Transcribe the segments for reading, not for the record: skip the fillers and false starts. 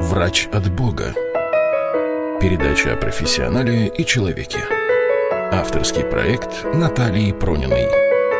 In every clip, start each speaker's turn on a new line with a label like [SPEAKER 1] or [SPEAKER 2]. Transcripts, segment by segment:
[SPEAKER 1] Врач от Бога. Передача о профессионале и человеке. Авторский проект Натальи Прониной.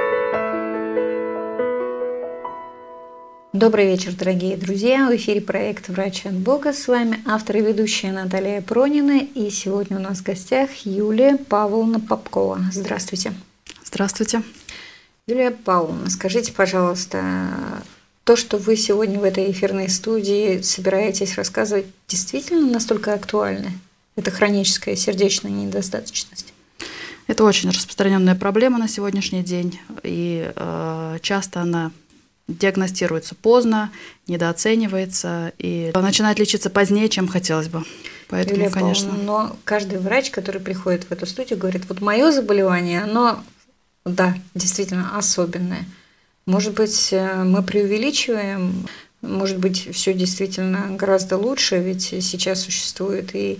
[SPEAKER 2] Добрый вечер, дорогие друзья. В эфире проект «Врач от Бога». С вами автор и ведущая Наталья Пронина. И сегодня у нас в гостях Юлия Павловна Попкова. Здравствуйте.
[SPEAKER 3] Здравствуйте.
[SPEAKER 2] Юлия Павловна, скажите, пожалуйста, то, что вы сегодня в этой эфирной студии собираетесь рассказывать, действительно настолько актуально? Это хроническая сердечная недостаточность?
[SPEAKER 3] Это очень распространенная проблема на сегодняшний день, и часто она диагностируется поздно, недооценивается и начинает лечиться позднее, чем хотелось бы. Поэтому,
[SPEAKER 2] Юлия
[SPEAKER 3] конечно.
[SPEAKER 2] Павловна, но каждый врач, который приходит в эту студию, говорит: вот мое заболевание, оно, да, действительно особенное. Может быть, мы преувеличиваем, может быть, все действительно гораздо лучше, ведь сейчас существует и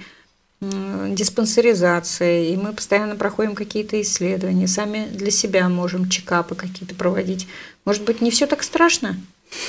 [SPEAKER 2] диспансеризация, и мы постоянно проходим какие-то исследования, сами для себя можем чекапы какие-то проводить. Может быть, не все так страшно?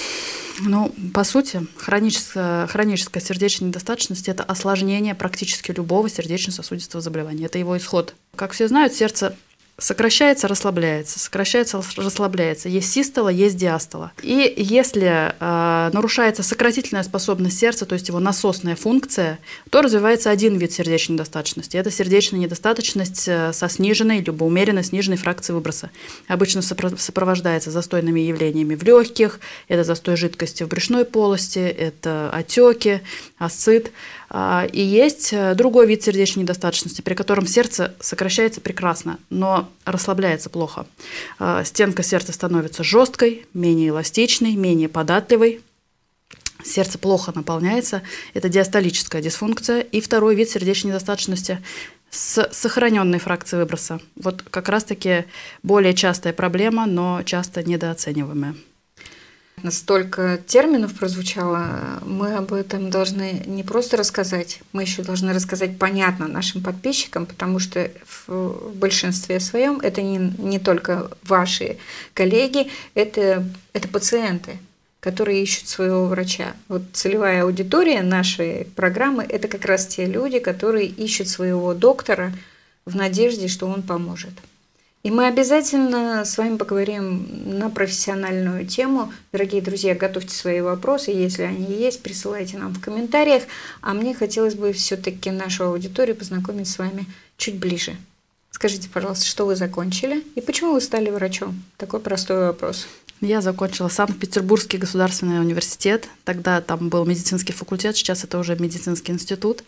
[SPEAKER 3] Ну, по сути, хроническая сердечная недостаточность – это осложнение практически любого сердечно-сосудистого заболевания. Это его исход. Как все знают, сердце сокращается, расслабляется, сокращается, расслабляется. Есть систола, есть диастола. И если нарушается сократительная способность сердца, то есть его насосная функция, то развивается один вид сердечной недостаточности. Это сердечная недостаточность со сниженной, либо умеренно сниженной фракцией выброса. Обычно сопровождается застойными явлениями в легких, это застой жидкости в брюшной полости, это отеки, асцит. И есть другой вид сердечной недостаточности, при котором сердце сокращается прекрасно, но расслабляется плохо. Стенка сердца становится жесткой, менее эластичной, менее податливой. Сердце плохо наполняется. Это диастолическая дисфункция. И второй вид сердечной недостаточности с сохраненной фракцией выброса. Вот как раз-таки более частая проблема, но часто недооцениваемая.
[SPEAKER 2] Столько терминов прозвучало, мы об этом должны не просто рассказать, мы еще должны рассказать понятно нашим подписчикам, потому что в большинстве своем это не только ваши коллеги, это пациенты, которые ищут своего врача. Вот целевая аудитория нашей программы – это как раз те люди, которые ищут своего доктора в надежде, что он поможет. И мы обязательно с вами поговорим на профессиональную тему. Дорогие друзья, готовьте свои вопросы, если они есть, присылайте нам в комментариях. А мне хотелось бы все-таки нашу аудиторию познакомить с вами чуть ближе. Скажите, пожалуйста, что вы закончили и почему вы стали врачом? Такой простой вопрос.
[SPEAKER 3] Я закончила Санкт-Петербургский государственный университет. Тогда там был медицинский факультет, сейчас это уже медицинский институт.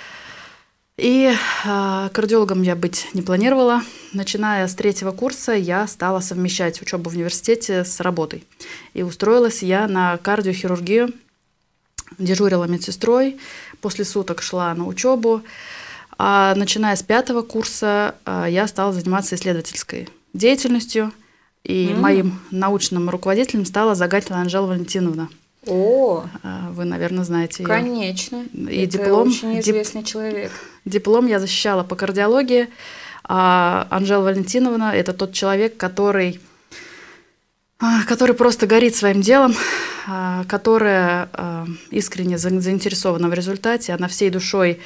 [SPEAKER 3] И кардиологом я быть не планировала. Начиная с 3-го курса я стала совмещать учебу в университете с работой. И устроилась я на кардиохирургию, дежурила медсестрой, после суток шла на учебу. А начиная с 5-го курса я стала заниматься исследовательской деятельностью. И моим научным руководителем стала Загатина Анжела Валентиновна.
[SPEAKER 2] О,
[SPEAKER 3] вы, наверное, знаете ее.
[SPEAKER 2] Конечно.
[SPEAKER 3] И
[SPEAKER 2] это
[SPEAKER 3] диплом,
[SPEAKER 2] очень известный человек.
[SPEAKER 3] Диплом я защищала по кардиологии. А Анжела Валентиновна – это тот человек, который просто горит своим делом, которая искренне заинтересована в результате. Она всей душой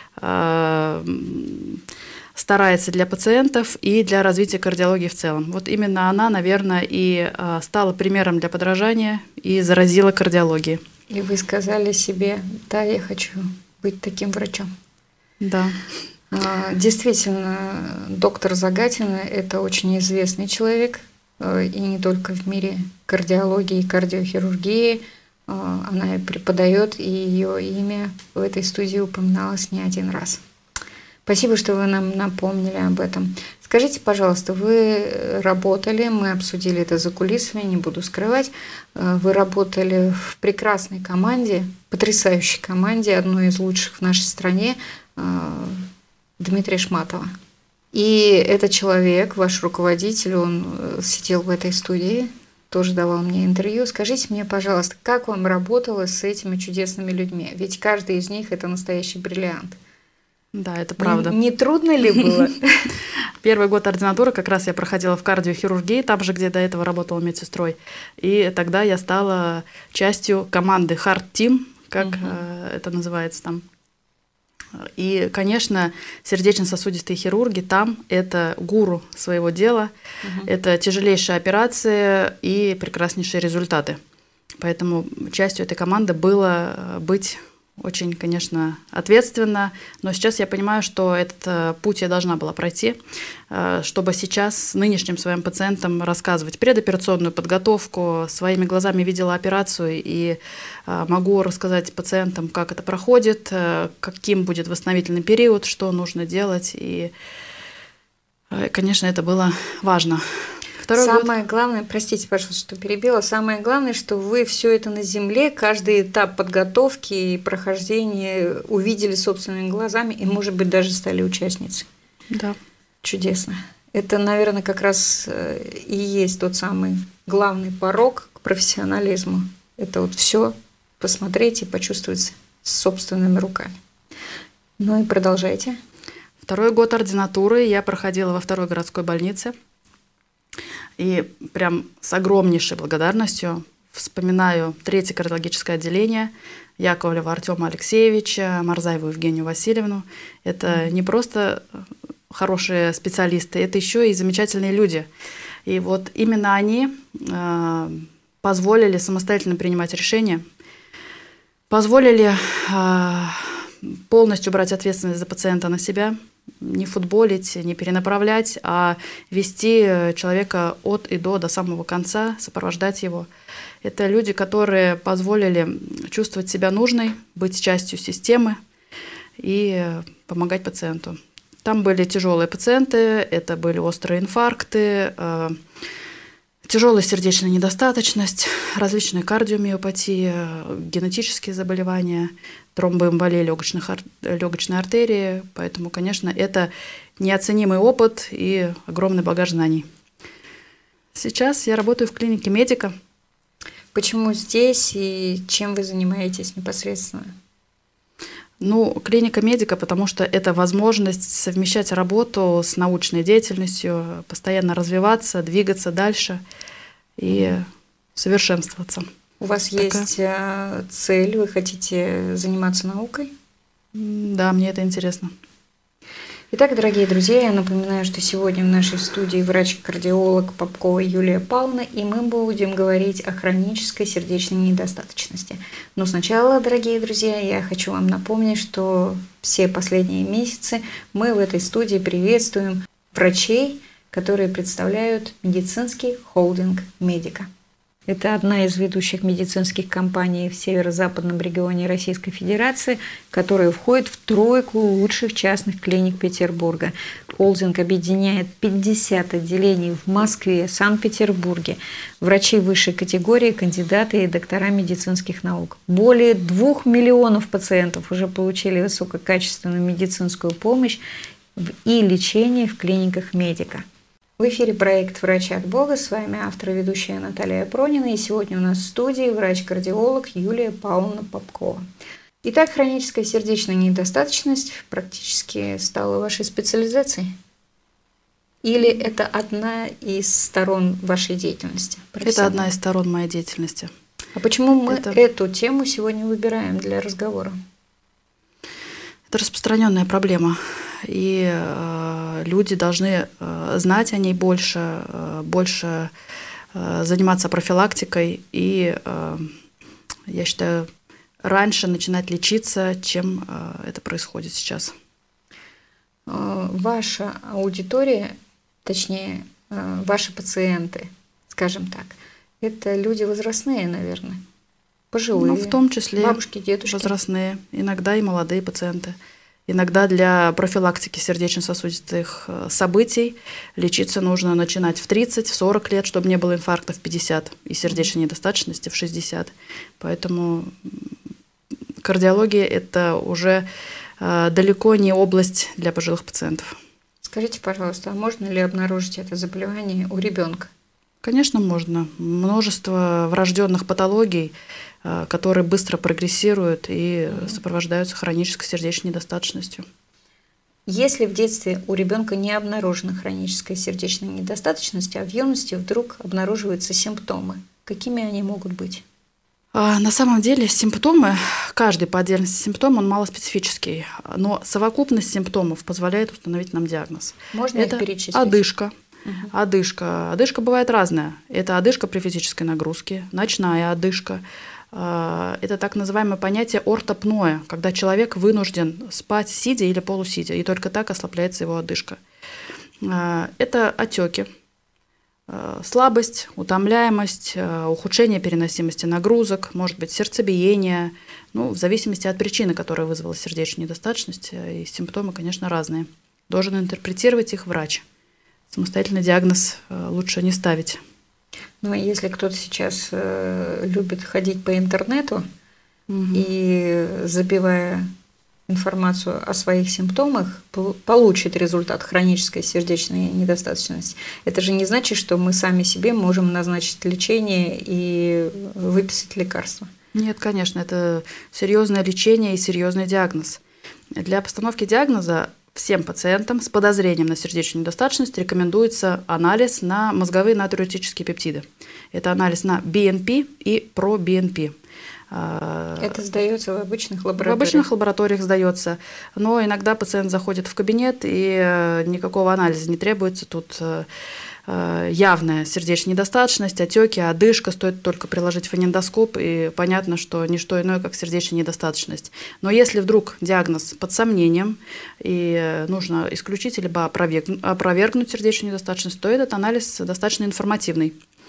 [SPEAKER 3] старается для пациентов и для развития кардиологии в целом. Вот именно она, наверное, и стала примером для подражания и заразила кардиологией.
[SPEAKER 2] И вы сказали себе: да, я хочу быть таким врачом.
[SPEAKER 3] Да.
[SPEAKER 2] Действительно, доктор Загатина – это очень известный человек, и не только в мире кардиологии и кардиохирургии. Она и преподает, и ее имя в этой студии упоминалось не один раз. Спасибо, что вы нам напомнили об этом. Скажите, пожалуйста, вы работали, мы обсудили это за кулисами, не буду скрывать, вы работали в прекрасной команде, потрясающей команде, одной из лучших в нашей стране, Дмитрия Шматова. И этот человек, ваш руководитель, он сидел в этой студии, тоже давал мне интервью. Скажите мне, пожалуйста, как вам работалось с этими чудесными людьми? Ведь каждый из них – это настоящий бриллиант.
[SPEAKER 3] Да, это правда.
[SPEAKER 2] Не трудно ли было?
[SPEAKER 3] Первый год ординатуры как раз я проходила в кардиохирургии, там же, где до этого работала медсестрой. И тогда я стала частью команды Hard Team, как это называется там. И, конечно, сердечно-сосудистые хирурги там – это гуру своего дела, это тяжелейшие операции и прекраснейшие результаты. Поэтому частью этой команды было быть очень, конечно, ответственно, но сейчас я понимаю, что этот путь я должна была пройти, чтобы сейчас нынешним своим пациентам рассказывать предоперационную подготовку, своими глазами видела операцию и могу рассказать пациентам, как это проходит, каким будет восстановительный период, что нужно делать, и, конечно, это было важно.
[SPEAKER 2] Самое главное, простите, пожалуйста, что перебила, самое главное, что вы все это на земле, каждый этап подготовки и прохождения увидели собственными глазами и, может быть, даже стали участницей.
[SPEAKER 3] Да.
[SPEAKER 2] Чудесно. Это, наверное, как раз и есть тот самый главный порог к профессионализму. Это вот все посмотреть и почувствовать собственными руками. Ну и продолжайте. 2-й
[SPEAKER 3] год ординатуры я проходила во 2-й городской больнице. И прям с огромнейшей благодарностью вспоминаю 3-е кардиологическое отделение, Яковлева Артема Алексеевича, Марзаеву Евгению Васильевну. Это не просто хорошие специалисты, это еще и замечательные люди. И вот именно они позволили самостоятельно принимать решения, позволили полностью брать ответственность за пациента на себя, не футболить, не перенаправлять, а вести человека от и до самого конца, сопровождать его. Это люди, которые позволили чувствовать себя нужной, быть частью системы и помогать пациенту. Там были тяжелые пациенты, это были острые инфаркты, тяжелая сердечная недостаточность, различные кардиомиопатии, генетические заболевания, тромбоэмболия легочной артерии. Поэтому, конечно, это неоценимый опыт и огромный багаж знаний. Сейчас я работаю в клинике медика.
[SPEAKER 2] Почему здесь и чем вы занимаетесь непосредственно?
[SPEAKER 3] Клиника медика, потому что это возможность совмещать работу с научной деятельностью, постоянно развиваться, двигаться дальше и совершенствоваться.
[SPEAKER 2] У вас есть цель, вы хотите заниматься наукой?
[SPEAKER 3] Да, мне это интересно.
[SPEAKER 2] Итак, дорогие друзья, я напоминаю, что сегодня в нашей студии врач-кардиолог Попкова Юлия Павловна, и мы будем говорить о хронической сердечной недостаточности. Но сначала, дорогие друзья, я хочу вам напомнить, что все последние месяцы мы в этой студии приветствуем врачей, которые представляют медицинский холдинг «Медика». Это одна из ведущих медицинских компаний в северо-западном регионе Российской Федерации, которая входит в 3 лучших частных клиник Петербурга. Холдинг объединяет 50 отделений в Москве, Санкт-Петербурге. Врачи высшей категории, кандидаты и доктора медицинских наук. Более 2 миллионов пациентов уже получили высококачественную медицинскую помощь и лечение в клиниках «Медика». В эфире проект «Врач от Бога». С вами автор и ведущая Наталья Пронина. И сегодня у нас в студии врач-кардиолог Юлия Павловна Попкова. Итак, хроническая сердечная недостаточность практически стала вашей специализацией? Или это одна из сторон вашей деятельности?
[SPEAKER 3] Это одна из сторон моей деятельности.
[SPEAKER 2] А почему мы эту тему сегодня выбираем для разговора?
[SPEAKER 3] Это распространенная проблема. И люди должны знать о ней больше заниматься профилактикой и, я считаю, раньше начинать лечиться, чем это происходит сейчас.
[SPEAKER 2] Ваша аудитория, точнее, ваши пациенты, скажем так, это люди возрастные, наверное, пожилые,
[SPEAKER 3] в том числе
[SPEAKER 2] бабушки, дедушки.
[SPEAKER 3] Возрастные, иногда и молодые пациенты. Иногда для профилактики сердечно-сосудистых событий лечиться нужно начинать в 30, в 40 лет, чтобы не было инфаркта в 50 и сердечной недостаточности в 60. Поэтому кардиология – это уже далеко не область для пожилых пациентов.
[SPEAKER 2] Скажите, пожалуйста, а можно ли обнаружить это заболевание у ребенка?
[SPEAKER 3] Конечно, можно. Множество врожденных патологий, которые быстро прогрессируют и сопровождаются хронической сердечной недостаточностью.
[SPEAKER 2] Если в детстве у ребенка не обнаружена хроническая сердечная недостаточность, а в юности вдруг обнаруживаются симптомы, какими они могут быть?
[SPEAKER 3] На самом деле симптомы, каждый по отдельности симптом, он малоспецифический, но совокупность симптомов позволяет установить нам диагноз.
[SPEAKER 2] Можно
[SPEAKER 3] это
[SPEAKER 2] их перечислить?
[SPEAKER 3] одышка. Одышка. Одышка бывает разная. Это одышка при физической нагрузке, ночная одышка. Это так называемое понятие ортопноя, когда человек вынужден спать сидя или полусидя, и только так ослабляется его одышка. Это отеки, слабость, утомляемость, ухудшение переносимости нагрузок, может быть, сердцебиение, в зависимости от причины, которая вызвала сердечную недостаточность, и симптомы, конечно, разные. Должен интерпретировать их врач. Самостоятельный диагноз лучше не ставить.
[SPEAKER 2] Если кто-то сейчас любит ходить по интернету и, забивая информацию о своих симптомах, получит результат хронической сердечной недостаточности, это же не значит, что мы сами себе можем назначить лечение и выписать лекарства.
[SPEAKER 3] Нет, конечно, это серьезное лечение и серьезный диагноз. Для постановки диагноза всем пациентам с подозрением на сердечную недостаточность рекомендуется анализ на мозговые натриуретические пептиды. Это анализ на BNP и ProBNP.
[SPEAKER 2] Это сдается в обычных лабораториях?
[SPEAKER 3] В обычных лабораториях сдается, но иногда пациент заходит в кабинет, и никакого анализа не требуется. Тут явная сердечная недостаточность, отеки, одышка, стоит только приложить фонендоскоп, и понятно, что не что иное, как сердечная недостаточность. Но если вдруг диагноз под сомнением, и нужно исключить либо опровергнуть сердечную недостаточность, то этот анализ достаточно информативный.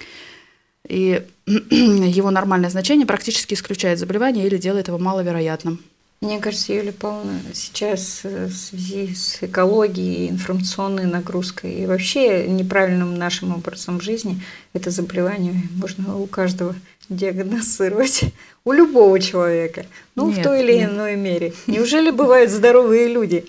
[SPEAKER 3] И его нормальное значение практически исключает заболевание или делает его маловероятным.
[SPEAKER 2] Мне кажется, Юлия Павловна, сейчас в связи с экологией, информационной нагрузкой и вообще неправильным нашим образом жизни это заболевание можно у каждого диагностировать, у любого человека, в той или иной мере. Неужели бывают здоровые люди?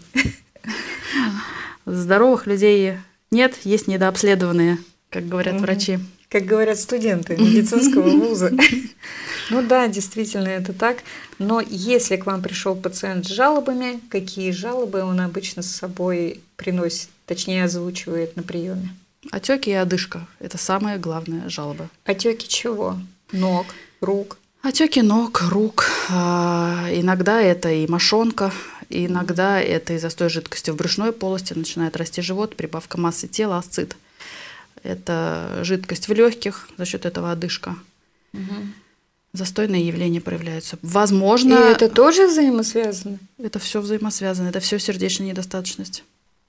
[SPEAKER 3] Здоровых людей нет, есть недообследованные, как говорят врачи.
[SPEAKER 2] Как говорят студенты медицинского вуза. Да, действительно, это так. Но если к вам пришел пациент с жалобами, какие жалобы он обычно с собой приносит, точнее озвучивает на приеме?
[SPEAKER 3] Отеки и одышка – это самая главная жалоба.
[SPEAKER 2] Отеки чего? Ног, рук?
[SPEAKER 3] Отеки ног, рук. Иногда это и мошонка, иногда это из-за застой жидкости в брюшной полости, начинает расти живот, прибавка массы тела, асцит. Это жидкость в легких, за счет этого одышка. Застойные явления проявляются. Возможно.
[SPEAKER 2] И это тоже взаимосвязано?
[SPEAKER 3] Это все взаимосвязано, это все сердечная недостаточность.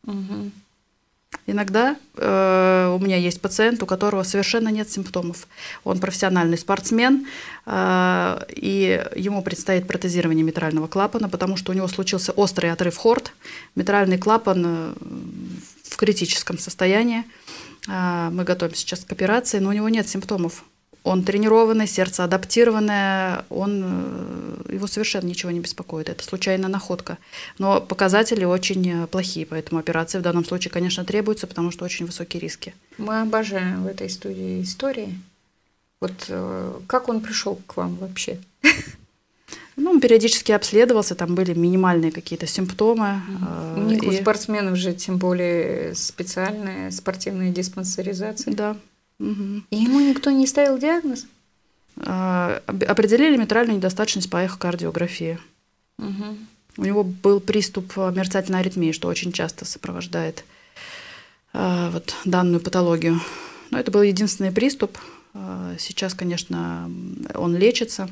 [SPEAKER 3] Иногда у меня есть пациент, у которого совершенно нет симптомов. Он профессиональный спортсмен, и ему предстоит протезирование митрального клапана, потому что у него случился острый отрыв хорд. Митральный клапан в критическом состоянии. Мы готовимся сейчас к операции, но у него нет симптомов. Он тренированный, сердце адаптированное, его совершенно ничего не беспокоит. Это случайная находка. Но показатели очень плохие, поэтому операция в данном случае, конечно, требуется, потому что очень высокие риски.
[SPEAKER 2] Мы обожаем в этой студии истории. Как он пришел к вам вообще?
[SPEAKER 3] Он периодически обследовался, там были минимальные какие-то симптомы.
[SPEAKER 2] У них у спортсменов же тем более специальная спортивная диспансеризация.
[SPEAKER 3] Да.
[SPEAKER 2] И ему никто не ставил диагноз?
[SPEAKER 3] Определили митральную недостаточность по эхокардиографии. У него был приступ мерцательной аритмии, что очень часто сопровождает данную патологию. Но это был единственный приступ. Сейчас, конечно, он лечится.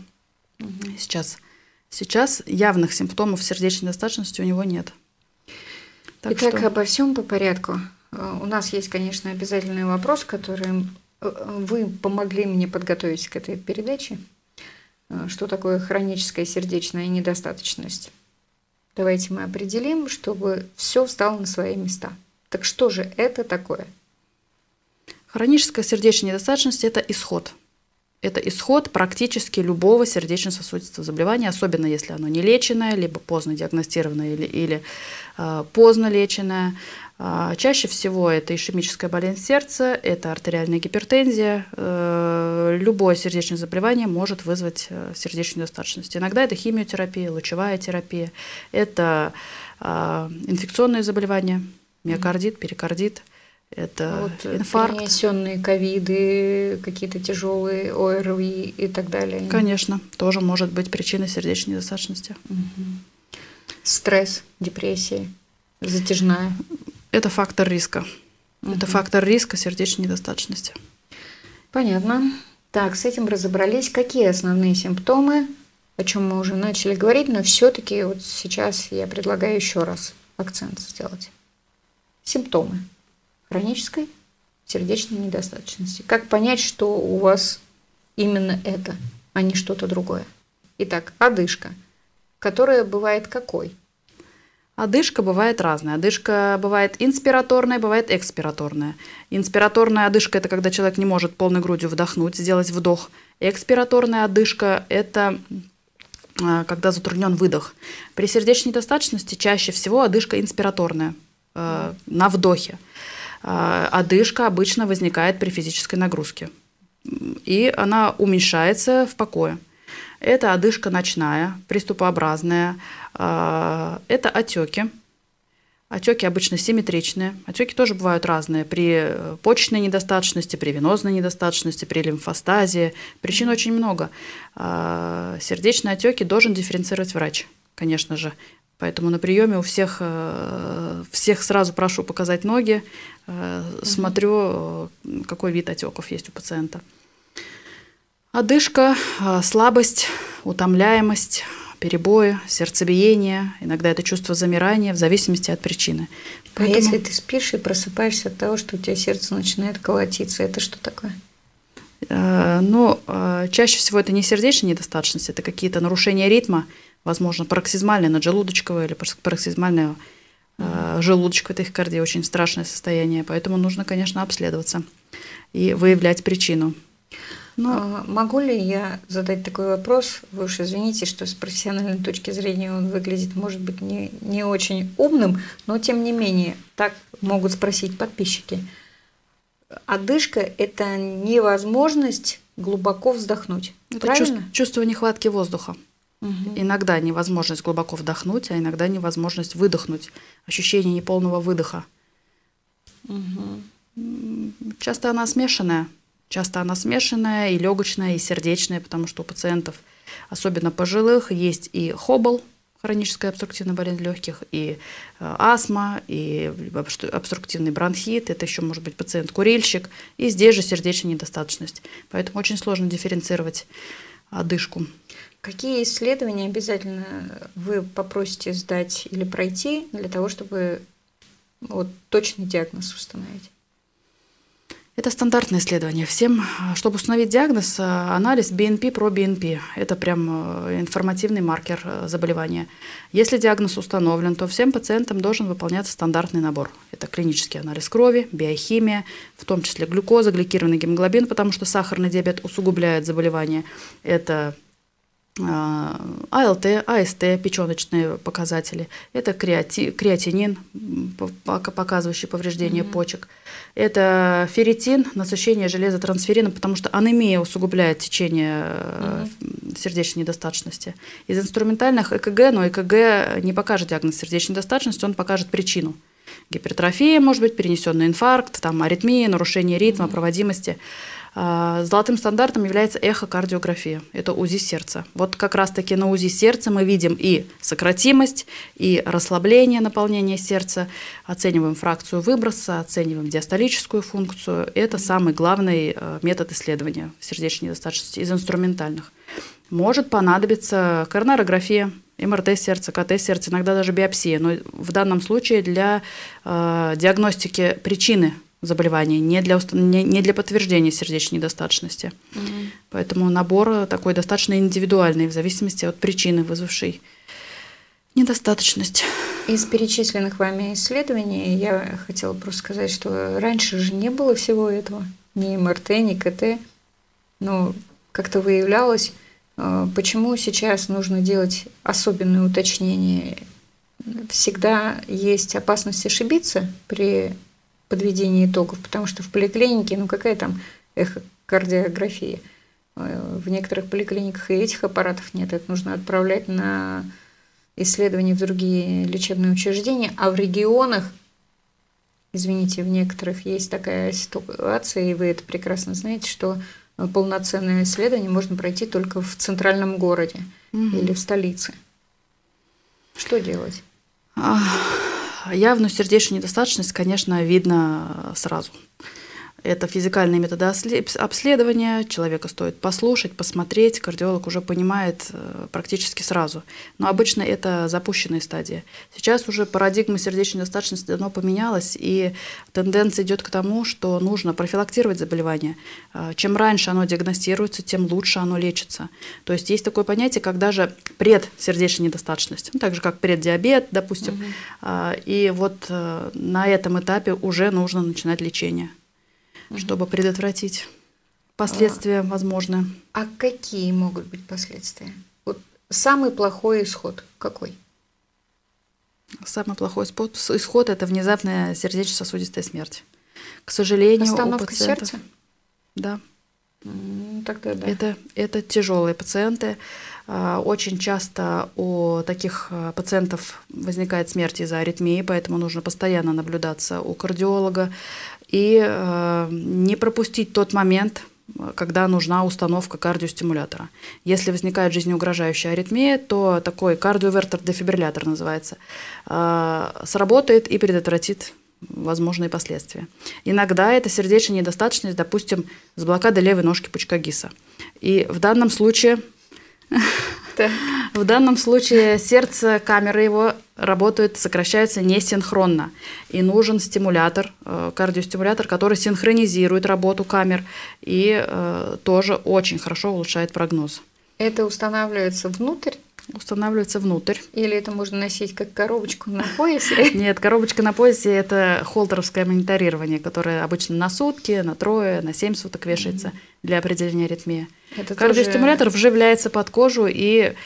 [SPEAKER 3] Сейчас явных симптомов сердечной недостаточности у него нет.
[SPEAKER 2] Итак, обо всем по порядку. У нас есть, конечно, обязательный вопрос, который вы помогли мне подготовить к этой передаче. Что такое хроническая сердечная недостаточность? Давайте мы определим, чтобы все встало на свои места. Так что же это такое?
[SPEAKER 3] Хроническая сердечная недостаточность – это исход. Это исход практически любого сердечно-сосудистого заболевания, особенно если оно не леченное, либо поздно диагностированное или поздно леченное. Чаще всего это ишемическая болезнь сердца, это артериальная гипертензия. Любое сердечное заболевание может вызвать сердечную недостаточность. Иногда это химиотерапия, лучевая терапия, это инфекционные заболевания, миокардит, перикардит. это инфаркт.
[SPEAKER 2] Перенесенные ковиды, какие-то тяжелые ОРВИ и так далее.
[SPEAKER 3] Конечно, тоже может быть причиной сердечной недостаточности.
[SPEAKER 2] Стресс, депрессия, затяжная.
[SPEAKER 3] Это фактор риска. Это фактор риска сердечной недостаточности.
[SPEAKER 2] Понятно. Так, с этим разобрались. Какие основные симптомы, о чем мы уже начали говорить, но все-таки вот сейчас я предлагаю еще раз акцент сделать. Симптомы хронической сердечной недостаточности. Как понять, что у вас именно это, а не что-то другое? Итак, одышка, которая бывает какой?
[SPEAKER 3] Одышка бывает разная. Одышка бывает инспираторная, бывает экспираторная. Инспираторная одышка – это когда человек не может полной грудью вдохнуть, сделать вдох. Экспираторная одышка – это когда затруднен выдох. При сердечной недостаточности чаще всего одышка инспираторная, на вдохе. Одышка обычно возникает при физической нагрузке, и она уменьшается в покое. Это одышка ночная, приступообразная, это отеки. Отеки обычно симметричные. Отеки тоже бывают разные при почечной недостаточности, при венозной недостаточности, при лимфостазе. Причин очень много. Сердечные отеки должен дифференцировать врач, конечно же. Поэтому на приеме у всех сразу прошу показать ноги, смотрю, какой вид отеков есть у пациента. Одышка, слабость, утомляемость, перебои, сердцебиение, иногда это чувство замирания, в зависимости от причины.
[SPEAKER 2] Поэтому... А если ты спишь и просыпаешься от того, что у тебя сердце начинает колотиться, это что такое?
[SPEAKER 3] Чаще всего это не сердечная недостаточность, это какие-то нарушения ритма, возможно, пароксизмальная наджелудочковая или пароксизмальная желудочковая тахикардия, очень страшное состояние, поэтому нужно, конечно, обследоваться и выявлять причину.
[SPEAKER 2] Могу ли я задать такой вопрос? Вы уж извините, что с профессиональной точки зрения он выглядит, может быть, не очень умным, но тем не менее, так могут спросить подписчики. Одышка – это невозможность глубоко вздохнуть,
[SPEAKER 3] это
[SPEAKER 2] правильно?
[SPEAKER 3] Чувство нехватки воздуха. Иногда невозможность глубоко вдохнуть, а иногда невозможность выдохнуть. Ощущение неполного выдоха. Часто она смешанная. Часто она смешанная и легочная, и сердечная, потому что у пациентов, особенно пожилых, есть и хобл, хроническая обструктивная болезнь легких, и астма, и обструктивный бронхит, это еще может быть пациент-курильщик, и здесь же сердечная недостаточность. Поэтому очень сложно дифференцировать одышку.
[SPEAKER 2] Какие исследования обязательно вы попросите сдать или пройти для того, чтобы точный диагноз установить?
[SPEAKER 3] Это стандартное исследование. Всем, чтобы установить диагноз, анализ BNP-proBNP. Это прям информативный маркер заболевания. Если диагноз установлен, то всем пациентам должен выполняться стандартный набор. Это клинический анализ крови, биохимия, в том числе глюкоза, гликированный гемоглобин, потому что сахарный диабет усугубляет заболевание. Это АЛТ, АСТ, печеночные показатели. Это креатинин, показывающий повреждение почек. Это ферритин, насыщение железа трансферином, потому что анемия усугубляет течение сердечной недостаточности. Из инструментальных ЭКГ, но ЭКГ не покажет диагноз сердечной недостаточности, он покажет причину. Гипертрофия, может быть, перенесенный инфаркт, аритмия, нарушение ритма, проводимости. Золотым стандартом является эхокардиография, это УЗИ сердца. Вот как раз-таки на УЗИ сердца мы видим и сократимость, и расслабление наполнения сердца, оцениваем фракцию выброса, оцениваем диастолическую функцию. Это самый главный метод исследования сердечной недостаточности из инструментальных. Может понадобиться коронарография, МРТ сердца, КТ сердца, иногда даже биопсия, но в данном случае для диагностики причины заболевания, не для подтверждения сердечной недостаточности. Поэтому набор такой достаточно индивидуальный, в зависимости от причины, вызвавшей недостаточность.
[SPEAKER 2] Из перечисленных вами исследований я хотела просто сказать, что раньше же не было всего этого, ни МРТ, ни КТ, но как-то выявлялось, почему сейчас нужно делать особенные уточнения. Всегда есть опасность ошибиться при подведение итогов, потому что в поликлинике, какая там эхокардиография? В некоторых поликлиниках и этих аппаратов нет, это нужно отправлять на исследования в другие лечебные учреждения, а в регионах Извините, в некоторых есть такая ситуация, и вы это прекрасно знаете, что полноценное исследование можно пройти только в центральном городе или в столице. Что делать?
[SPEAKER 3] Явную сердечную недостаточность, конечно, видно сразу. Это физикальные методы обследования, человека стоит послушать, посмотреть, кардиолог уже понимает практически сразу. Но обычно это запущенные стадии. Сейчас уже парадигма сердечной недостаточности давно поменялась, и тенденция идет к тому, что нужно профилактировать заболевание. Чем раньше оно диагностируется, тем лучше оно лечится. То есть есть такое понятие, как даже предсердечная недостаточность, так же как преддиабет, допустим. И вот на этом этапе уже нужно начинать лечение, чтобы предотвратить последствия возможные.
[SPEAKER 2] А какие могут быть последствия? Вот самый плохой исход какой?
[SPEAKER 3] Самый плохой исход – это внезапная сердечно-сосудистая смерть. К сожалению,
[SPEAKER 2] остановка
[SPEAKER 3] у пациентов…
[SPEAKER 2] сердца?
[SPEAKER 3] Да.
[SPEAKER 2] Тогда да.
[SPEAKER 3] Это тяжелые пациенты. Очень часто у таких пациентов возникает смерть из-за аритмии, поэтому нужно постоянно наблюдаться у кардиолога и не пропустить тот момент, когда нужна установка кардиостимулятора. Если возникает жизнеугрожающая аритмия, то такой кардиовертер-дефибриллятор называется, сработает и предотвратит возможные последствия. Иногда это сердечная недостаточность, допустим, с блокадой левой ножки пучка Гисса. И в данном случае сердце, камеры его работают, сокращаются несинхронно. И нужен стимулятор, кардиостимулятор, который синхронизирует работу камер и тоже очень хорошо улучшает прогноз.
[SPEAKER 2] Это устанавливается внутрь?
[SPEAKER 3] Устанавливается внутрь.
[SPEAKER 2] Или это можно носить как коробочку на поясе?
[SPEAKER 3] Нет, коробочка на поясе – это холтеровское мониторирование, которое обычно на сутки, на 3, на 7 суток вешается для определения аритмии. Кардиостимулятор вживляется под кожу и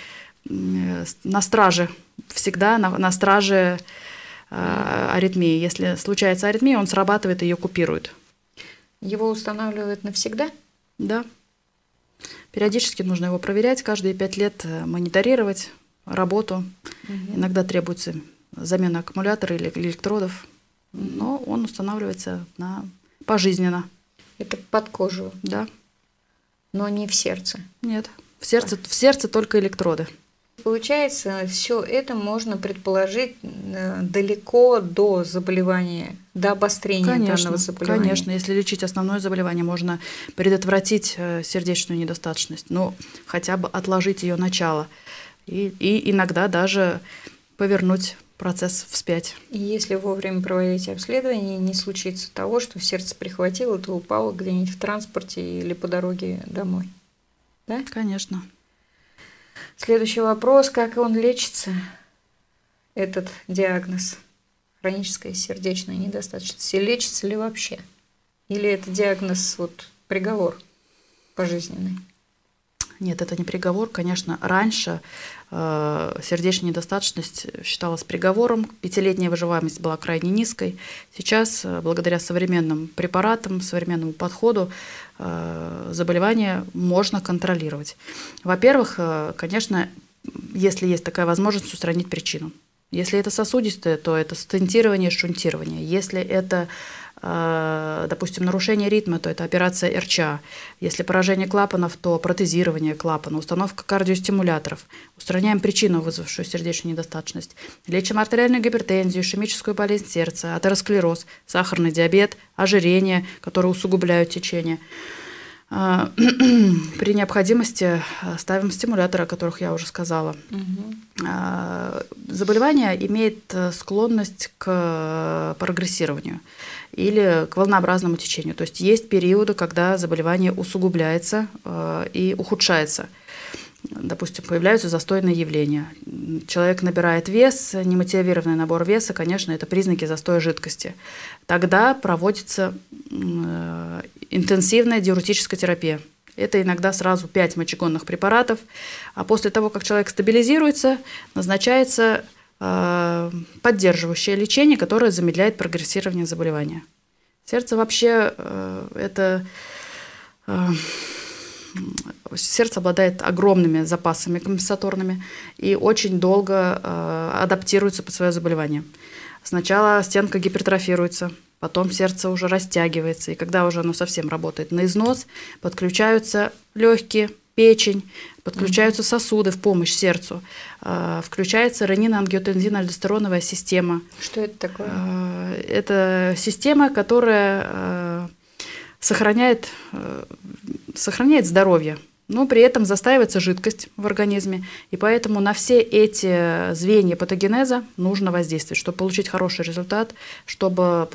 [SPEAKER 3] на страже, всегда на страже аритмии. Если случается аритмия, он срабатывает и ее купирует.
[SPEAKER 2] Его устанавливают навсегда?
[SPEAKER 3] Да. Периодически нужно его проверять, каждые 5 лет мониторировать работу. Иногда требуется замена аккумулятора или электродов, но он устанавливается пожизненно.
[SPEAKER 2] Это под кожу?
[SPEAKER 3] Да.
[SPEAKER 2] Но не в сердце?
[SPEAKER 3] Нет, в сердце только электроды.
[SPEAKER 2] Получается, все это можно предположить далеко до заболевания, до обострения данного заболевания.
[SPEAKER 3] Конечно, если лечить основное заболевание, можно предотвратить сердечную недостаточность, но хотя бы отложить ее начало и иногда даже повернуть процесс вспять.
[SPEAKER 2] И если вовремя проводить обследование, не случится того, что сердце прихватило, то упало где-нибудь в транспорте или по дороге домой. Да?
[SPEAKER 3] Конечно.
[SPEAKER 2] Следующий вопрос, как он лечится, этот диагноз, хроническая сердечная недостаточность, и лечится ли вообще? Или это диагноз, приговор пожизненный?
[SPEAKER 3] Нет, это не приговор. Конечно, раньше сердечная недостаточность считалась приговором, 5-летняя выживаемость была крайне низкой. Сейчас, благодаря современным препаратам, современному подходу, заболевание можно контролировать. Во-первых, конечно, если есть такая возможность, устранить причину. Если это сосудистое, то это стентирование, шунтирование. Если это, допустим, нарушение ритма, то это операция РЧА. Если поражение клапанов, то протезирование клапана, установка кардиостимуляторов. Устраняем причину, вызвавшую сердечную недостаточность. Лечим артериальную гипертензию, ишемическую болезнь сердца, атеросклероз, сахарный диабет, ожирение, которые усугубляют течение. При необходимости ставим стимуляторы, о которых я уже сказала. Заболевание имеет склонность к прогрессированию или к волнообразному течению. То есть есть периоды, когда заболевание усугубляется и ухудшается. Допустим, появляются застойные явления. Человек набирает вес, немотивированный набор веса, конечно, это признаки застоя жидкости. Тогда проводится интенсивная диуретическая терапия. Это иногда сразу 5 мочегонных препаратов. А после того, как человек стабилизируется, назначается поддерживающее лечение, которое замедляет прогрессирование заболевания. Сердце вообще сердце обладает огромными запасами компенсаторными и очень долго адаптируется под свое заболевание. Сначала стенка гипертрофируется, потом сердце уже растягивается, и когда уже оно совсем работает на износ, подключаются легкие, печень, подключаются сосуды в помощь сердцу, включается ренин-ангиотензин-альдостероновая система.
[SPEAKER 2] Что это такое?
[SPEAKER 3] Это система, которая сохраняет здоровье, но при этом застаивается жидкость в организме, и поэтому на все эти звенья патогенеза нужно воздействовать, чтобы получить хороший результат, чтобы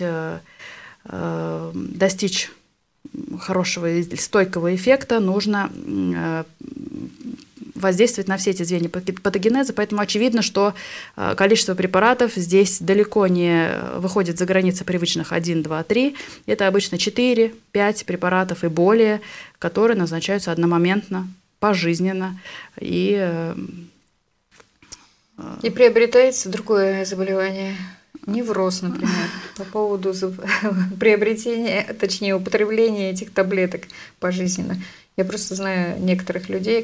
[SPEAKER 3] достичь хорошего и стойкого эффекта, нужно воздействовать на все эти звенья патогенеза, поэтому очевидно, что количество препаратов здесь далеко не выходит за границы привычных 1, 2, 3. Это обычно 4, 5 препаратов и более, которые назначаются одномоментно, пожизненно. И
[SPEAKER 2] приобретается другое заболевание. Невроз, например, по поводу приобретения, точнее, употребления этих таблеток пожизненно. Я просто знаю некоторых людей,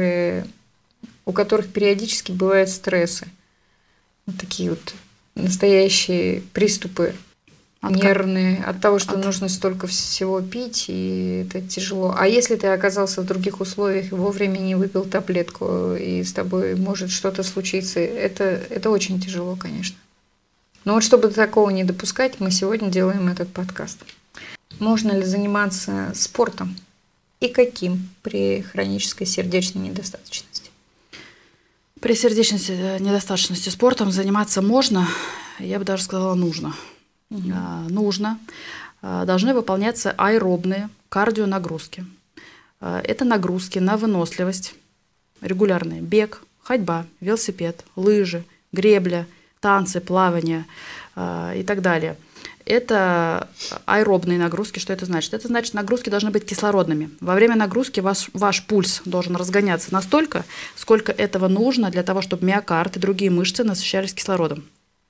[SPEAKER 2] у которых периодически бывают стрессы. Вот такие вот настоящие приступы нервные от того, что нужно столько всего пить, и это тяжело. А если ты оказался в других условиях, вовремя не выпил таблетку, и с тобой может что-то случиться, это очень тяжело, конечно. Но вот чтобы такого не допускать, мы сегодня делаем этот подкаст. Можно ли заниматься спортом? И каким при хронической сердечной недостаточности?
[SPEAKER 3] При сердечной недостаточности спортом заниматься можно, я бы даже сказала, нужно. Нужно. Должны выполняться аэробные кардионагрузки. Это нагрузки на выносливость, регулярные: бег, ходьба, велосипед, лыжи, гребля, танцы, плавание и так далее. Это аэробные нагрузки. Что это значит? Это значит, нагрузки должны быть кислородными. Во время нагрузки ваш пульс должен разгоняться настолько, сколько этого нужно для того, чтобы миокард и другие мышцы насыщались кислородом.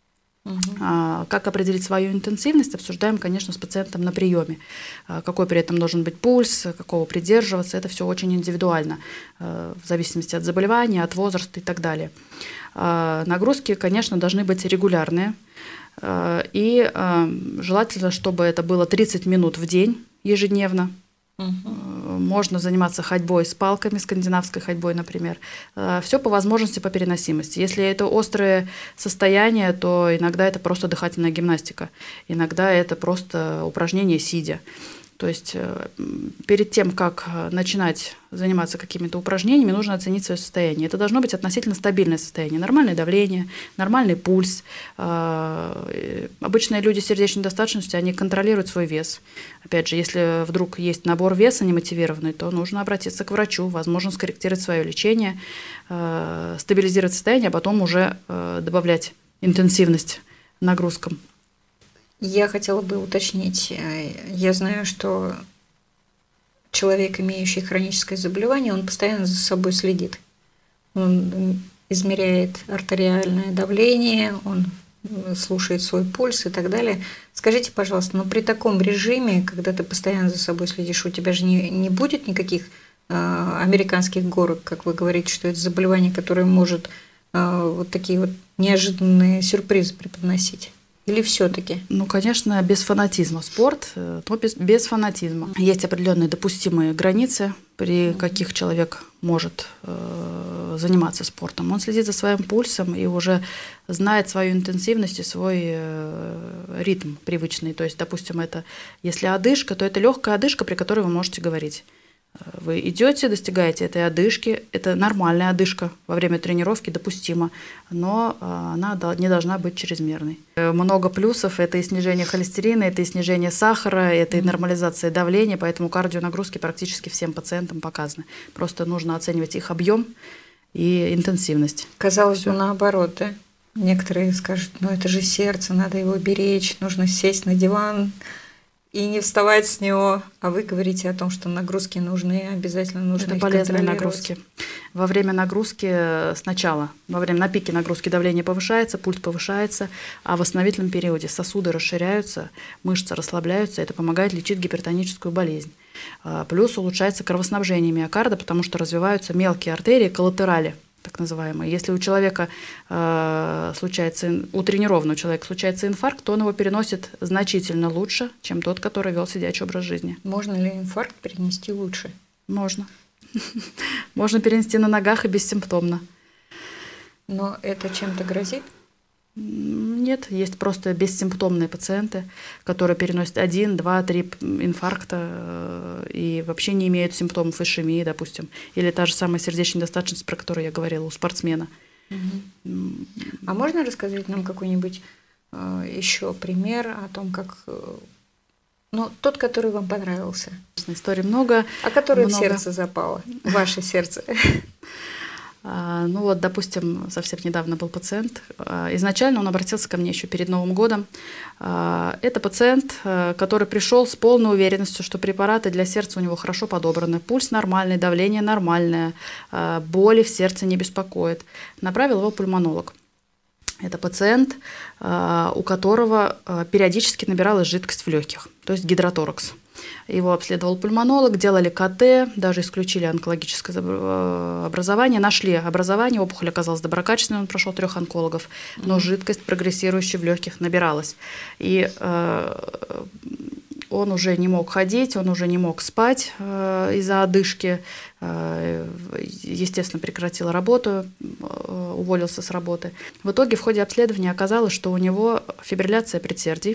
[SPEAKER 3] Как определить свою интенсивность, обсуждаем, конечно, с пациентом на приеме. Какой при этом должен быть пульс, какого придерживаться, это все очень индивидуально, в зависимости от заболевания, от возраста и так далее. Нагрузки, конечно, должны быть регулярные, и желательно, чтобы это было 30 минут в день ежедневно. Можно заниматься ходьбой с палками, скандинавской ходьбой, например. Все по возможности, по переносимости. Если это острое состояние, то иногда это просто дыхательная гимнастика, иногда это просто упражнение сидя. То есть перед тем, как начинать заниматься какими-то упражнениями, нужно оценить свое состояние. Это должно быть относительно стабильное состояние. Нормальное давление, нормальный пульс. Обычные люди с сердечной недостаточностью, они контролируют свой вес. Опять же, если вдруг есть набор веса немотивированный, то нужно обратиться к врачу, возможно, скорректировать свое лечение, стабилизировать состояние, а потом уже добавлять интенсивность нагрузкам.
[SPEAKER 2] Я хотела бы уточнить. Я знаю, что человек, имеющий хроническое заболевание, он постоянно за собой следит. Он измеряет артериальное давление, он слушает свой пульс и так далее. Скажите, пожалуйста, но при таком режиме, когда ты постоянно за собой следишь, у тебя же не будет никаких американских горок, как вы говорите, что это заболевание, которое может вот такие вот неожиданные сюрпризы преподносить? Или все-таки?
[SPEAKER 3] Ну, конечно, без фанатизма. Спорт, но без фанатизма. Есть определенные допустимые границы, при каких человек может заниматься спортом. Он следит за своим пульсом и уже знает свою интенсивность и свой ритм привычный. То есть, допустим, это если одышка, то это легкая одышка, при которой вы можете говорить. Вы идете, достигаете этой одышки, это нормальная одышка во время тренировки, допустима, но она не должна быть чрезмерной. Много плюсов, это и снижение холестерина, это и снижение сахара, это и нормализация давления, поэтому кардионагрузки практически всем пациентам показаны. Просто нужно оценивать их объем и интенсивность.
[SPEAKER 2] Казалось бы, наоборот, да? Некоторые скажут, ну это же сердце, надо его беречь, нужно сесть на диван и не вставать с него. А вы говорите о том, что нагрузки нужны, обязательно нужно
[SPEAKER 3] это
[SPEAKER 2] их
[SPEAKER 3] полезные
[SPEAKER 2] контролировать.
[SPEAKER 3] нагрузки. Во время нагрузки сначала, на пике нагрузки давление повышается, пульс повышается, а в восстановительном периоде сосуды расширяются, мышцы расслабляются, это помогает лечить гипертоническую болезнь. Плюс улучшается кровоснабжение миокарда, потому что развиваются мелкие артерии, коллатерали. так называемые. Если у человека у тренированного человека случается инфаркт, то он его переносит значительно лучше, чем тот, который вел сидячий образ жизни.
[SPEAKER 2] Можно ли инфаркт перенести лучше?
[SPEAKER 3] Можно. Можно перенести на ногах и бессимптомно.
[SPEAKER 2] Но это чем-то грозит?
[SPEAKER 3] Нет, есть просто бессимптомные пациенты, которые переносят 1, 2, 3 инфаркта и вообще не имеют симптомов ишемии, допустим. Или та же самая сердечная недостаточность, про которую я говорила, у спортсмена.
[SPEAKER 2] А можно рассказать нам какой-нибудь еще пример о том, как... тот, который вам понравился.
[SPEAKER 3] Историй много.
[SPEAKER 2] А который в сердце запало, в ваше сердце.
[SPEAKER 3] Допустим, совсем недавно был пациент. Изначально он обратился ко мне еще перед Новым годом. Это пациент, который пришел с полной уверенностью, что препараты для сердца у него хорошо подобраны, пульс нормальный, давление нормальное, боли в сердце не беспокоит. Направил его пульмонолог. Это пациент, у которого периодически набиралась жидкость в легких, то есть гидроторакс. Его обследовал пульмонолог, делали КТ, даже исключили онкологическое образование, нашли образование, опухоль оказалась доброкачественной, он прошел 3 онкологов, но жидкость, прогрессирующая в легких, набиралась. И он уже не мог ходить, он уже не мог спать из-за одышки, естественно, прекратил работу, уволился с работы. В итоге в ходе обследования оказалось, что у него фибрилляция предсердий,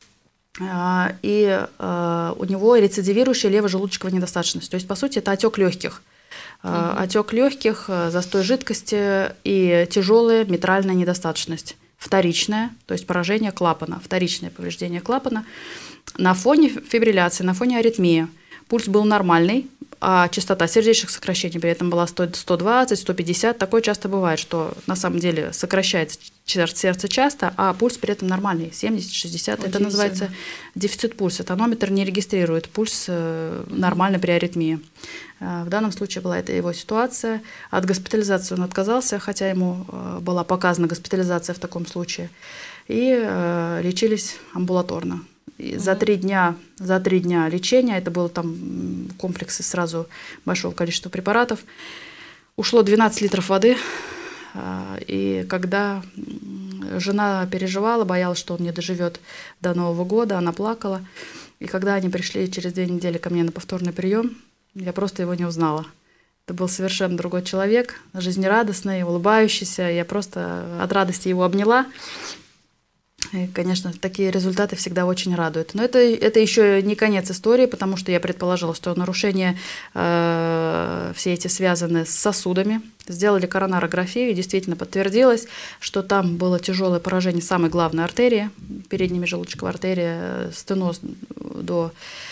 [SPEAKER 3] и у него рецидивирующая левожелудочковая недостаточность. То есть, по сути, это отек легких. Отек легких, застой жидкости и тяжелая митральная недостаточность. Вторичная, то есть поражение клапана, вторичное повреждение клапана. На фоне фибрилляции, на фоне аритмии пульс был нормальный, а частота сердечных сокращений при этом была 120, 150. Такое часто бывает, что на самом деле сокращается сердце часто, а пульс при этом нормальный, 70-60. Это называется дефицит пульса. Тонометр не регистрирует пульс нормально при аритмии. В данном случае была это его ситуация. От госпитализации он отказался, хотя ему была показана госпитализация в таком случае. И лечились амбулаторно. И за 3 дня лечения, это был там комплекс из сразу большого количества препаратов, ушло 12 литров воды. И когда жена переживала, боялась, что он не доживет до Нового года, она плакала. И когда они пришли через 2 недели ко мне на повторный прием, я просто его не узнала. Это был совершенно другой человек, жизнерадостный, улыбающийся. Я просто от радости его обняла. И, конечно, такие результаты всегда очень радуют. Но это еще не конец истории, потому что я предположила, что нарушения все эти связаны с сосудами. Сделали коронарографию, и действительно подтвердилось, что там было тяжелое поражение самой главной артерии, передней межжелудочковой артерии, стеноз до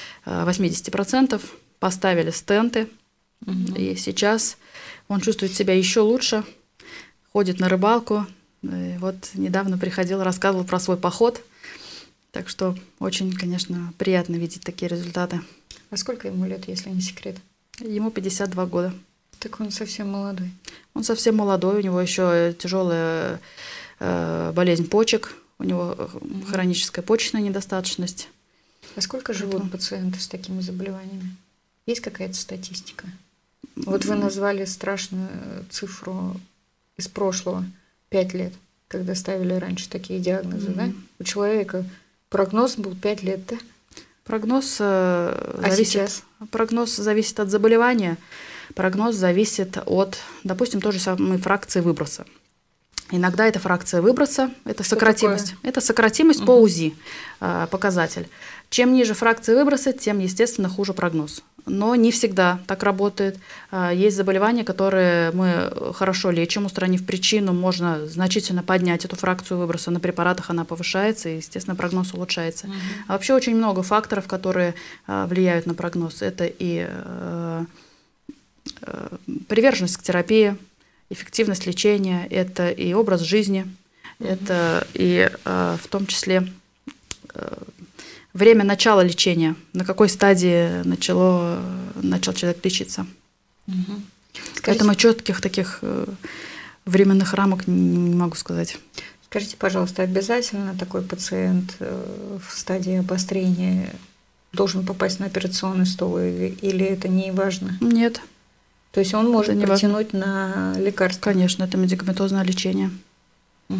[SPEAKER 3] 80%. Поставили стенты, и сейчас он чувствует себя еще лучше, ходит на рыбалку. И вот недавно приходил, рассказывал про свой поход. Так что очень, конечно, приятно видеть такие результаты.
[SPEAKER 2] А сколько ему лет, если не секрет?
[SPEAKER 3] Ему 52 года.
[SPEAKER 2] Так он совсем молодой.
[SPEAKER 3] Он совсем молодой, у него еще тяжелая болезнь почек, у него хроническая почечная недостаточность.
[SPEAKER 2] А сколько живут пациенты с такими заболеваниями? Есть какая-то статистика? Вот вы назвали страшную цифру из прошлого. 5 лет, когда ставили раньше такие диагнозы, да? У человека прогноз был 5 лет, да?
[SPEAKER 3] Прогноз
[SPEAKER 2] сейчас?
[SPEAKER 3] Прогноз зависит от заболевания, прогноз зависит от, допустим, той же самой фракции выброса. Иногда эта фракция выброса, это сократимость. Такое? Это сократимость по УЗИ, показатель. Чем ниже фракция выброса, тем, естественно, хуже прогноз. Но не всегда так работает. Есть заболевания, которые мы хорошо лечим, устранив причину, можно значительно поднять эту фракцию выброса. На препаратах она повышается, и, естественно, прогноз улучшается. А вообще очень много факторов, которые влияют на прогноз. Это и приверженность к терапии, эффективность лечения, это и образ жизни, это и в том числе время начала лечения, на какой стадии начал человек лечиться. Поэтому четких таких временных рамок не могу сказать.
[SPEAKER 2] Скажите, пожалуйста, обязательно такой пациент в стадии обострения должен попасть на операционный стол, или это не важно?
[SPEAKER 3] Нет.
[SPEAKER 2] То есть он может
[SPEAKER 3] Это
[SPEAKER 2] протянуть на лекарства?
[SPEAKER 3] Конечно, это медикаментозное лечение.
[SPEAKER 2] Угу.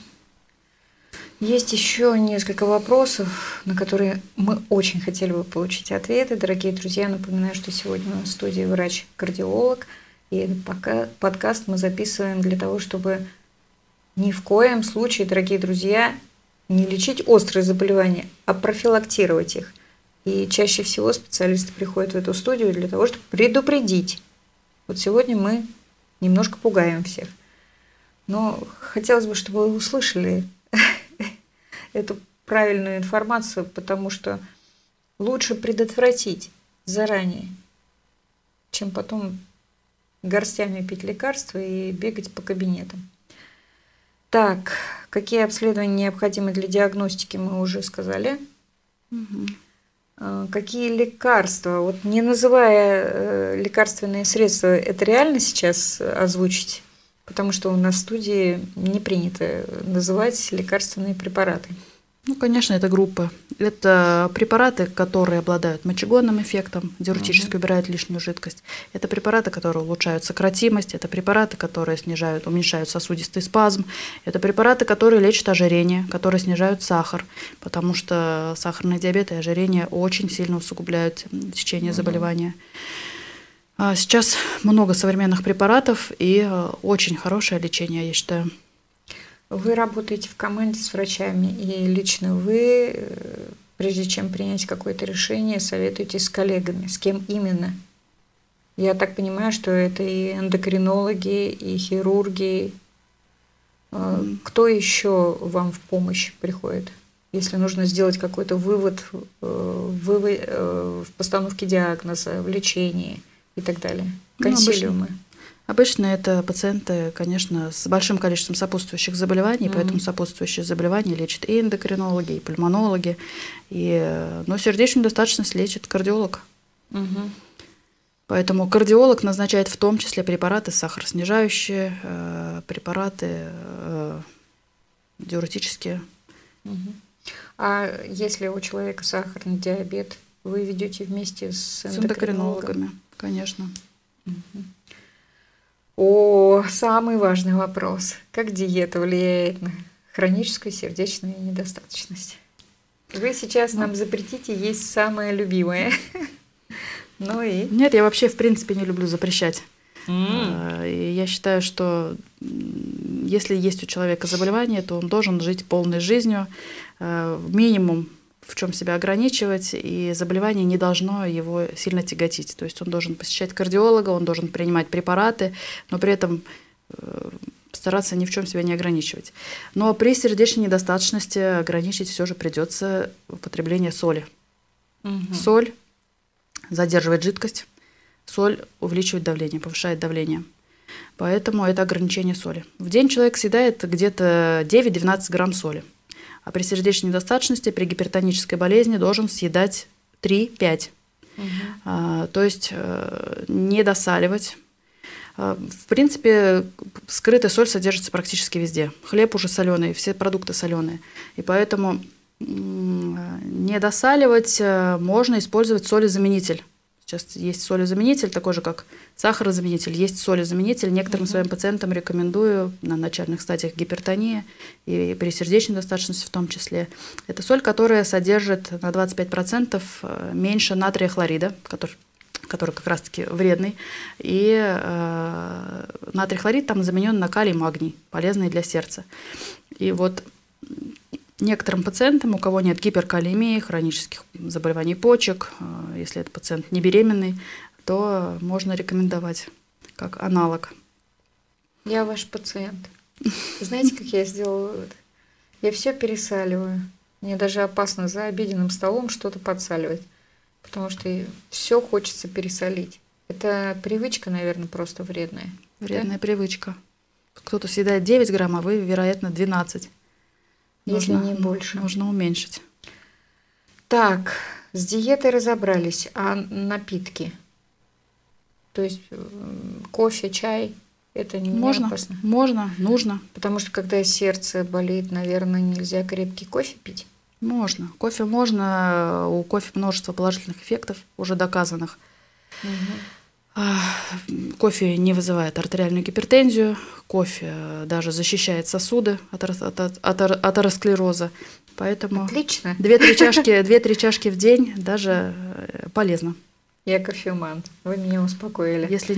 [SPEAKER 2] Есть еще несколько вопросов, на которые мы очень хотели бы получить ответы. Дорогие друзья, напоминаю, что сегодня у нас в студии врач-кардиолог, и этот подкаст мы записываем для того, чтобы ни в коем случае, дорогие друзья, не лечить острые заболевания, а профилактировать их. И чаще всего специалисты приходят в эту студию для того, чтобы предупредить. Вот сегодня мы немножко пугаем всех. Но хотелось бы, чтобы вы услышали эту правильную информацию, потому что лучше предотвратить заранее, чем потом горстями пить лекарства и бегать по кабинетам. Так, какие обследования необходимы для диагностики, мы уже сказали. Какие лекарства, вот не называя лекарственные средства, это реально сейчас озвучить? Потому что у нас в студии не принято называть лекарственные препараты.
[SPEAKER 3] Ну, конечно, это группы. Это препараты, которые обладают мочегонным эффектом, диуретически убирают лишнюю жидкость. Это препараты, которые улучшают сократимость. Это препараты, которые уменьшают сосудистый спазм. Это препараты, которые лечат ожирение, которые снижают сахар, потому что сахарный диабет и ожирение очень сильно усугубляют течение заболевания. Сейчас много современных препаратов и очень хорошее лечение, я считаю.
[SPEAKER 2] Вы работаете в команде с врачами, и лично вы, прежде чем принять какое-то решение, советуетесь с коллегами. С кем именно? Я так понимаю, что это и эндокринологи, и хирурги. Кто еще вам в помощь приходит, если нужно сделать какой-то вывод в постановке диагноза, в лечении и так далее? Консилиумы.
[SPEAKER 3] Обычно это пациенты, конечно, с большим количеством сопутствующих заболеваний, поэтому сопутствующие заболевания лечат и эндокринологи, и пульмонологи, но сердечную недостаточность лечит кардиолог. Поэтому кардиолог назначает в том числе препараты сахароснижающие, препараты диуретические.
[SPEAKER 2] А если у человека сахарный диабет, вы ведете вместе с эндокринологами?
[SPEAKER 3] Конечно.
[SPEAKER 2] Самый важный вопрос. Как диета влияет на хроническую сердечную недостаточность? Вы сейчас нам запретите есть самое любимое.
[SPEAKER 3] Нет, я вообще в принципе не люблю запрещать. И я считаю, что если есть у человека заболевание, то он должен жить полной жизнью, минимум в чем себя ограничивать, и заболевание не должно его сильно тяготить. То есть он должен посещать кардиолога, он должен принимать препараты, но при этом стараться ни в чем себя не ограничивать. Но при сердечной недостаточности ограничить все же придется употребление соли. Соль задерживает жидкость, соль увеличивает давление, повышает давление. Поэтому это ограничение соли. В день человек съедает где-то 9-12 грамм соли. А при сердечной недостаточности, при гипертонической болезни должен съедать 3-5. То есть не досаливать. В принципе, скрытая соль содержится практически везде. Хлеб уже соленый, все продукты соленые. И поэтому не досаливать, можно использовать солезаменитель. Сейчас есть солезаменитель, такой же, как сахарозаменитель. Есть солезаменитель. Некоторым своим пациентам рекомендую на начальных стадиях гипертонии и при сердечной недостаточности в том числе. Это соль, которая содержит на 25% меньше натрия хлорида, который как раз-таки вредный. И натрий хлорид там заменен на калий и магний, полезный для сердца. И вот некоторым пациентам, у кого нет гиперкалиемии, хронических заболеваний почек, если этот пациент не беременный, то можно рекомендовать как аналог.
[SPEAKER 2] Я ваш пациент. Знаете, как я сделала вывод? Я все пересаливаю. Мне даже опасно за обеденным столом что-то подсаливать, потому что все хочется пересолить. Это привычка, наверное, просто вредная.
[SPEAKER 3] Вредная привычка. Кто-то съедает 9 грамм, а вы, вероятно, 12.
[SPEAKER 2] Если не больше.
[SPEAKER 3] Нужно уменьшить.
[SPEAKER 2] Так, с диетой разобрались, а напитки? То есть кофе, чай, это не опасно?
[SPEAKER 3] Можно, нужно.
[SPEAKER 2] Потому что когда сердце болит, наверное, нельзя крепкий кофе пить?
[SPEAKER 3] Можно. Кофе можно. У кофе множество положительных эффектов, уже доказанных. Кофе не вызывает артериальную гипертензию, кофе даже защищает сосуды от атеросклероза. Поэтому
[SPEAKER 2] Отлично.
[SPEAKER 3] 2-3 чашки в день даже полезно.
[SPEAKER 2] Я кофеман. Вы меня успокоили.
[SPEAKER 3] Если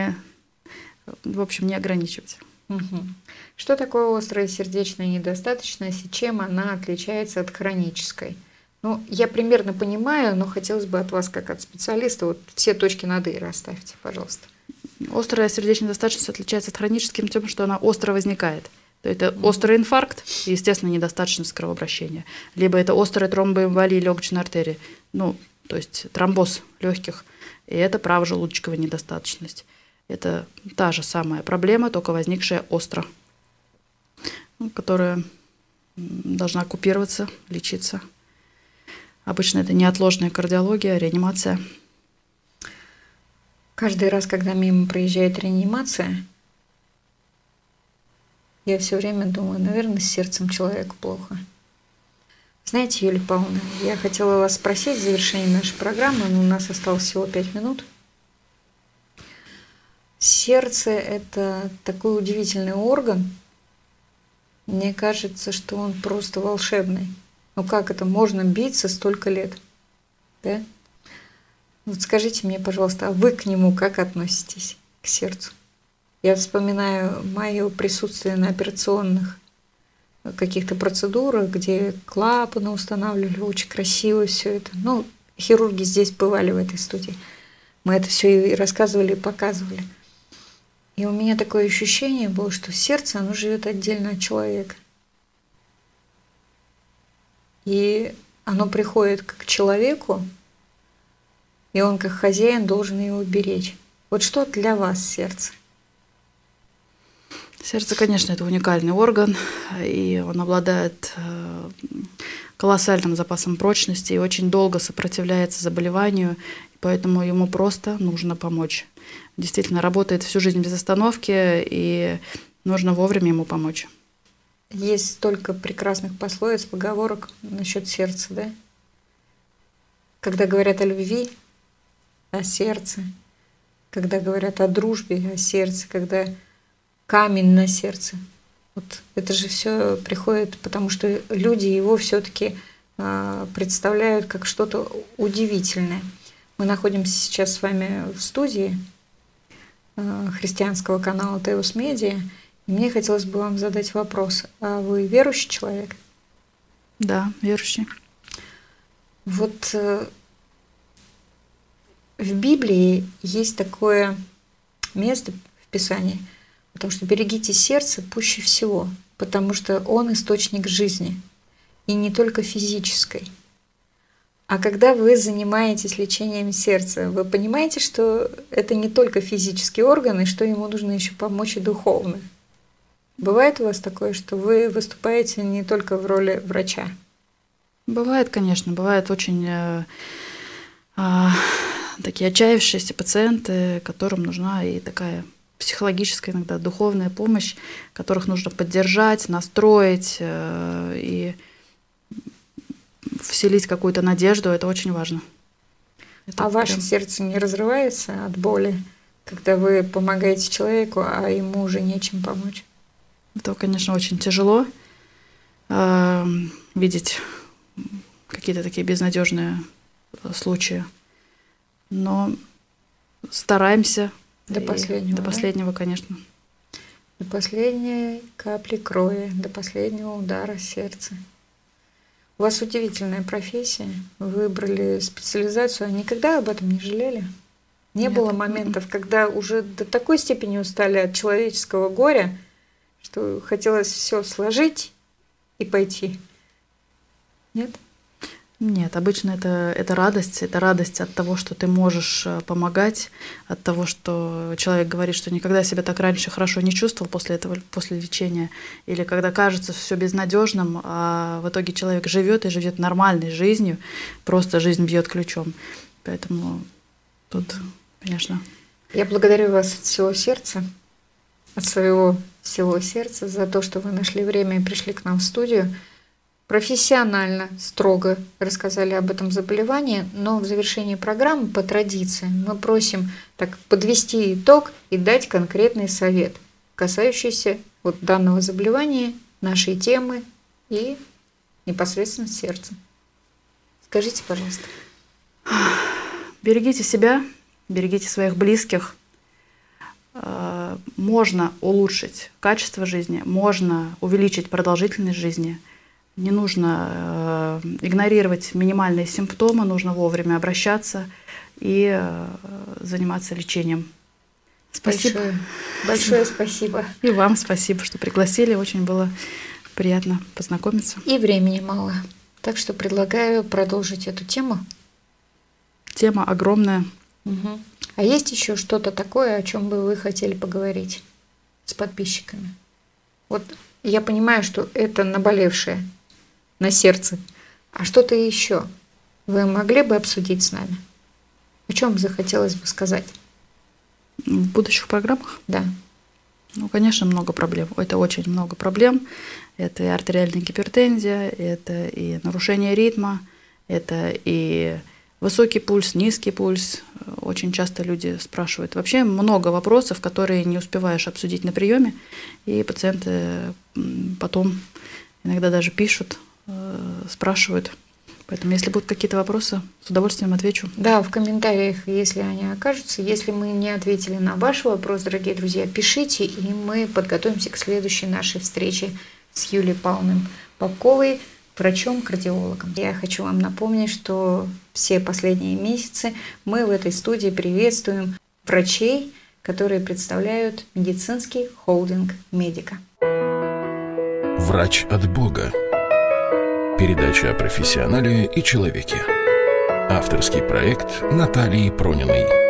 [SPEAKER 3] в общем, не ограничивать.
[SPEAKER 2] Угу. Что такое острая сердечная недостаточность и чем она отличается от хронической? Ну, я примерно понимаю, но хотелось бы от вас, как от специалиста, вот все точки над «и» расставьте, пожалуйста.
[SPEAKER 3] Острая сердечная недостаточность отличается от хронической тем, что она остро возникает. То это острый инфаркт и, естественно, недостаточность кровообращения. Либо это острая тромбоэмболия легочной артерии, то есть тромбоз легких, и это правожелудочковая недостаточность. Это та же самая проблема, только возникшая остро, которая должна купироваться, лечиться. Обычно это неотложная кардиология, реанимация.
[SPEAKER 2] Каждый раз, когда мимо проезжает реанимация, я все время думаю, наверное, с сердцем человека плохо. Знаете, Юлия Павловна, я хотела вас спросить в завершении нашей программы, но у нас осталось всего 5 минут. Сердце – это такой удивительный орган. Мне кажется, что он просто волшебный. Ну как это можно биться столько лет? Да? Вот скажите мне, пожалуйста, а вы к нему как относитесь, к сердцу? Я вспоминаю мое присутствие на операционных каких-то процедурах, где клапаны устанавливали, очень красиво все это. Ну, хирурги здесь бывали в этой студии. Мы это все и рассказывали, и показывали. И у меня такое ощущение было, что сердце, оно живет отдельно от человека. И оно приходит к человеку, и он как хозяин должен его беречь. Вот что для вас сердце?
[SPEAKER 3] Сердце, конечно, это уникальный орган, и он обладает колоссальным запасом прочности и очень долго сопротивляется заболеванию, поэтому ему просто нужно помочь. Действительно, работает всю жизнь без остановки, и нужно вовремя ему помочь.
[SPEAKER 2] Есть столько прекрасных пословиц, поговорок насчет сердца, да? Когда говорят о любви, о сердце, когда говорят о дружбе, о сердце, когда камень на сердце. Вот это же все приходит, потому что люди его все-таки представляют как что-то удивительное. Мы находимся сейчас с вами в студии христианского канала Теос Медиа. И мне хотелось бы вам задать вопрос. А вы верующий человек?
[SPEAKER 3] Да, верующий.
[SPEAKER 2] Вот в Библии есть такое место в Писании, потому что берегите сердце пуще всего, потому что он источник жизни, и не только физической. А когда вы занимаетесь лечением сердца, вы понимаете, что это не только физический орган, и что ему нужно еще помочь и духовно. Бывает у вас такое, что вы выступаете не только в роли врача?
[SPEAKER 3] Бывает, конечно, бывают очень такие отчаявшиеся пациенты, которым нужна и такая психологическая, иногда духовная помощь, которых нужно поддержать, настроить и вселить какую-то надежду. Это очень важно. Это
[SPEAKER 2] ваше сердце не разрывается от боли, когда вы помогаете человеку, а ему уже нечем помочь?
[SPEAKER 3] Это, конечно, очень тяжело видеть какие-то такие безнадежные случаи. Но стараемся.
[SPEAKER 2] До последнего.
[SPEAKER 3] До последнего, конечно.
[SPEAKER 2] До последней капли крови, до последнего удара сердца. У вас удивительная профессия. Вы выбрали специализацию. А никогда об этом не жалели? Не было моментов, когда уже до такой степени устали от человеческого горя, что хотелось все сложить и пойти? Нет?
[SPEAKER 3] Нет, обычно это радость от того, что ты можешь помогать, от того, что человек говорит, что никогда себя так раньше хорошо не чувствовал после лечения, или когда кажется все безнадежным, а в итоге человек живет и живет нормальной жизнью, просто жизнь бьет ключом. Поэтому тут, конечно.
[SPEAKER 2] Я благодарю вас от всего сердца, от своего всего сердца за то, что вы нашли время и пришли к нам в студию. профессионально, строго рассказали об этом заболевании, но в завершении программы по традиции мы просим так подвести итог и дать конкретный совет, касающийся вот данного заболевания, нашей темы и непосредственно сердца. Скажите, пожалуйста.
[SPEAKER 3] Берегите себя, берегите своих близких. Можно улучшить качество жизни, можно увеличить продолжительность жизни. Не нужно игнорировать минимальные симптомы, нужно вовремя обращаться и заниматься лечением. Спасибо.
[SPEAKER 2] Большое спасибо.
[SPEAKER 3] И вам спасибо, что пригласили. Очень было приятно познакомиться.
[SPEAKER 2] И времени мало. Так что предлагаю продолжить эту тему.
[SPEAKER 3] Тема огромная.
[SPEAKER 2] Угу. А есть еще что-то такое, о чем бы вы хотели поговорить с подписчиками? Вот я понимаю, что это наболевшее на сердце. А что-то еще вы могли бы обсудить с нами? О чем захотелось бы сказать?
[SPEAKER 3] В будущих программах?
[SPEAKER 2] Да.
[SPEAKER 3] Ну, конечно, много проблем. Это очень много проблем. Это и артериальная гипертензия, это и нарушение ритма, это и высокий пульс, низкий пульс. Очень часто люди спрашивают. Вообще много вопросов, которые не успеваешь обсудить на приеме, и пациенты потом иногда даже пишут, спрашивают. Поэтому, если будут какие-то вопросы, с удовольствием отвечу.
[SPEAKER 2] Да, в комментариях, если они окажутся. Если мы не ответили на ваш вопрос, дорогие друзья, пишите, и мы подготовимся к следующей нашей встрече с Юлией Павловной Попковой, врачом-кардиологом. Я хочу вам напомнить, что все последние месяцы мы в этой студии приветствуем врачей, которые представляют медицинский холдинг «Медика».
[SPEAKER 1] Врач от Бога. Передача о профессионале и человеке. Авторский проект Натальи Прониной.